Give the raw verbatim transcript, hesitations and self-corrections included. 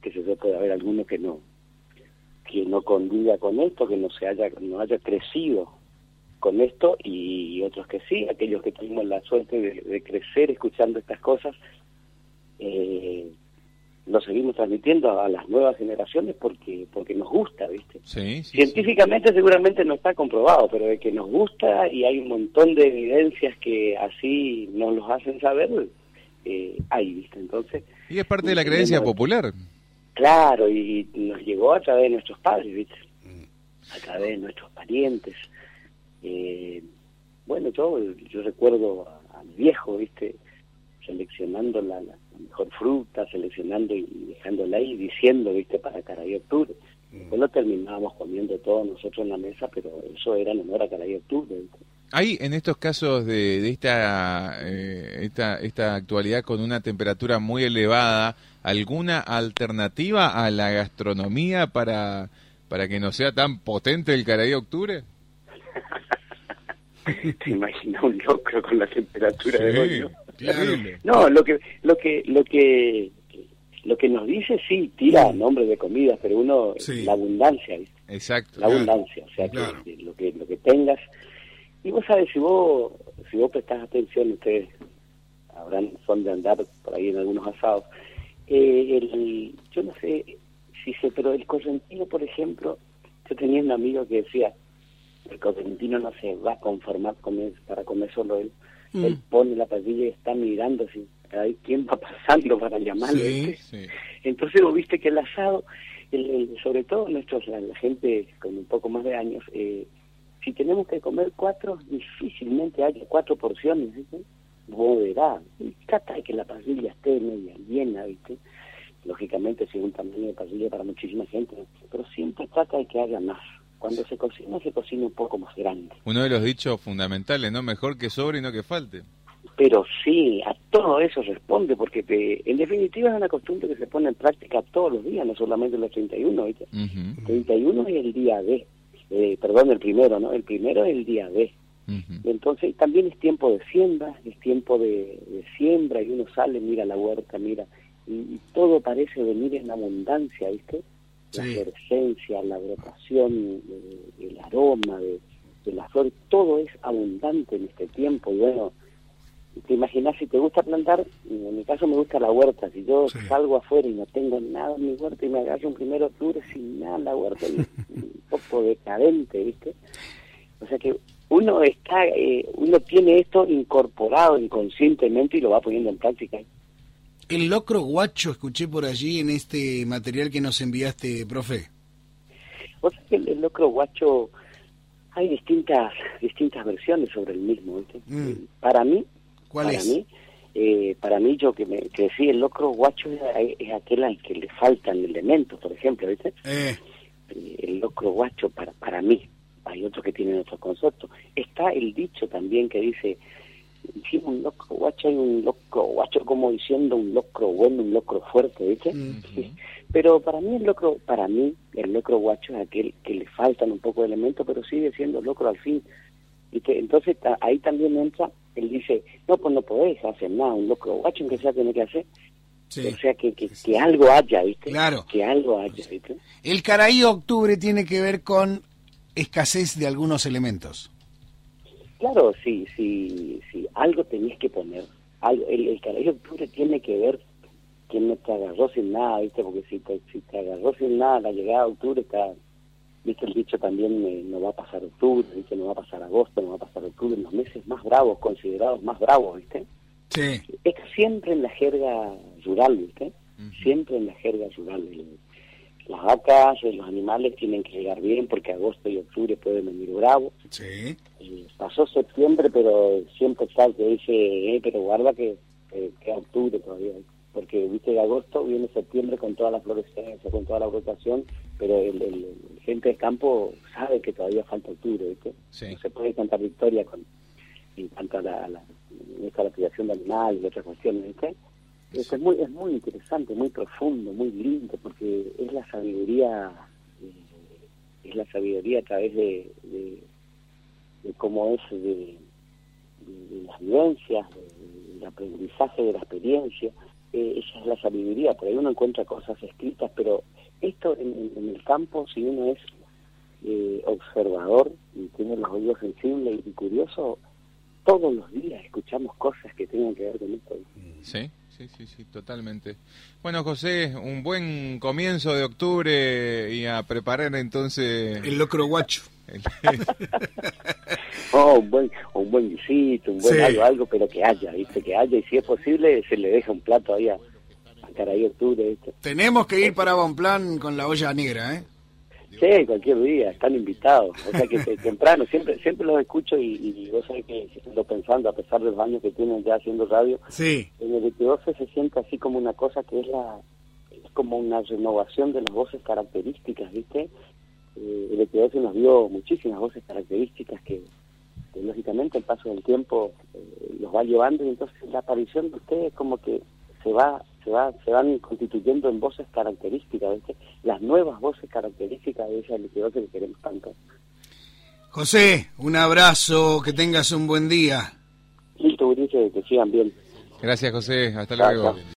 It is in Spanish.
qué sé yo, puede haber alguno que no que no conviva con esto, que no se haya no haya crecido con esto, y otros que sí, aquellos que tuvimos la suerte de, de crecer escuchando estas cosas, eh, lo seguimos transmitiendo a las nuevas generaciones porque porque nos gusta, ¿viste? Sí, sí, Científicamente sí. seguramente no está comprobado, pero de que nos gusta, y hay un montón de evidencias que así nos los hacen saber, eh, hay, ¿viste? Entonces... Y es parte de la creencia popular. Claro, y nos llegó a través de nuestros padres, ¿viste? A través de nuestros parientes. Eh, bueno, yo yo recuerdo a, a mi viejo, ¿viste? Seleccionando la, la mejor fruta, seleccionando y dejándola ahí, diciendo, ¿viste? Para Caray Octubre. Después lo terminábamos comiendo todos nosotros en la mesa, pero eso era en honor a Caray Octubre, ¿viste? Hay en estos casos de, de esta, eh, esta esta actualidad con una temperatura muy elevada, ¿alguna alternativa a la gastronomía para, para que no sea tan potente el Caray Octubre? ¿Te imaginas un locro con la temperatura sí, de hoy, ¿no? Claro. No, lo que lo que lo que lo que nos dice sí tira nombre de comidas, pero uno sí. La abundancia, ¿viste? Exacto. La abundancia, o sea, claro. que, que lo que lo que tengas. Y vos sabés, si vos si vos prestás atención, ustedes habrán son de andar por ahí en algunos asados, eh, el, yo no sé si sé, pero el correntino, por ejemplo, yo tenía un amigo que decía, el correntino no se va a conformar comer, para comer solo él, mm. él pone la parrilla y está mirando si hay quién va pasando para llamarlo, sí, sí. Entonces vos viste que el asado, el, el, sobre todo nuestros la, la gente con un poco más de años, eh, si tenemos que comer cuatro, difícilmente haya cuatro porciones, ¿viste? Vos verás, y trata de que la parrilla esté media llena, ¿viste? Lógicamente si es un tamaño de parrilla para muchísima gente, ¿no? Pero siempre trata de que haya más. Cuando se cocina, se cocina un poco más grande. Uno de los dichos fundamentales, ¿no? Mejor que sobre y no que falte. Pero sí, a todo eso responde, porque te, en definitiva es una costumbre que se pone en práctica todos los días, no solamente los treinta y uno, ¿viste? Uh-huh. treinta y uno es el día D. Eh, perdón, el primero, ¿no? El primero es el día D. Uh-huh. Entonces también es tiempo de siembra, es tiempo de, de siembra, y uno sale, mira la huerta, mira, y, y todo parece venir en abundancia, ¿viste? La sí. Esencia, la brotación, el, el aroma de, de la flor, todo es abundante en este tiempo. Y bueno, te imaginas, si te gusta plantar, en mi caso me gusta la huerta, si yo sí. salgo afuera y no tengo nada en mi huerta y me agarro un primero de octubre sin nada en la huerta, un poco decadente, ¿viste? O sea que uno está, eh, uno tiene esto incorporado inconscientemente y lo va poniendo en práctica. El locro guacho escuché por allí en este material que nos enviaste, profe. O sea que el, el locro guacho, hay distintas distintas versiones sobre el mismo, ¿viste? Mm. Para mí, ¿Cuál para es? mí, eh, para mí yo que me que decía, el locro guacho es, es aquel al que le faltan elementos, por ejemplo, ¿viste? Eh. El locro guacho para para mí, hay otros que tienen otros conceptos. Está el dicho también que dice, si un locro guacho, hay un locro guacho como diciendo un locro bueno, un locro fuerte, ¿viste? Uh-huh. Sí. Pero para mí el locro, para mí el locro guacho es aquel que le faltan un poco de elementos, pero sigue siendo locro al fin. ¿Viste? Entonces ta, ahí también entra, él dice, no, pues no podés hacer nada, un locro guacho en que sea tiene que hacer. Sí. O sea, que, que, que algo haya, ¿viste? Claro. Que algo haya, ¿viste? El Caray Octubre tiene que ver con escasez de algunos elementos. Claro, sí, sí, sí, algo tenés que poner. Algo, el, el Caray Octubre tiene que ver que no te agarró sin nada, ¿viste? Porque si te, si te agarró sin nada, la llegada de octubre está, ¿viste? El dicho también, eh, no va a pasar octubre, ¿viste? No va a pasar agosto, no va a pasar octubre, los meses más bravos, considerados más bravos, ¿viste? Sí. Es siempre en la jerga rural, ¿viste? Uh-huh. Siempre en la jerga rural. El, las vacas, los animales tienen que llegar bien porque agosto y octubre pueden venir bravos. Sí. Eh, pasó septiembre, pero siempre está el que dice, eh, pero guarda que, que, que octubre todavía. Porque, viste, de agosto viene septiembre con toda la florescencia, con toda la brotación, pero el, el, el gente del campo sabe que todavía falta octubre, ¿viste? Sí. No se puede cantar victoria con en cuanto a la, la, a la criación de animales y otras cuestiones, ¿viste? Sí. Es muy es muy interesante, muy profundo, muy lindo, porque es la sabiduría, eh, es la sabiduría a través de, de, de cómo es de, de, de las vivencias, de, del aprendizaje de la experiencia. eh, esa es la sabiduría, por ahí uno encuentra cosas escritas, pero esto en, en el campo, si uno es eh, observador y tiene los oídos sensibles y curioso, todos los días escuchamos cosas que tengan que ver con esto. Sí, sí, sí, sí, totalmente. Bueno, José, un buen comienzo de octubre y a preparar entonces... El locro guacho. Oh, un buen, un buen guisito, un buen Sí. algo, algo, pero que haya, ¿viste? Que haya, y si es posible, se le deja un plato ahí a, a Caray Octubre, ¿viste? Tenemos que ir para Bonplan con la olla negra, ¿eh? Sí, cualquier día, están invitados. O sea que te- temprano, siempre siempre los escucho y, y vos sabés que estoy pensando, a pesar de los años que tienen ya haciendo radio, Sí. en el E T doce se siente así como una cosa que es la es como una renovación de las voces características, ¿viste? Eh, el E T doce nos dio muchísimas voces características que, que lógicamente el paso del tiempo eh, los va llevando, y entonces la aparición de ustedes como que se va se va se van constituyendo en voces características, ¿viste? Las nuevas voces características de esa L T doce que queremos tanto. José, un abrazo, que tengas un buen día. Listo, Ulises, que sigan bien. Gracias, José. Hasta Chao, luego. chao.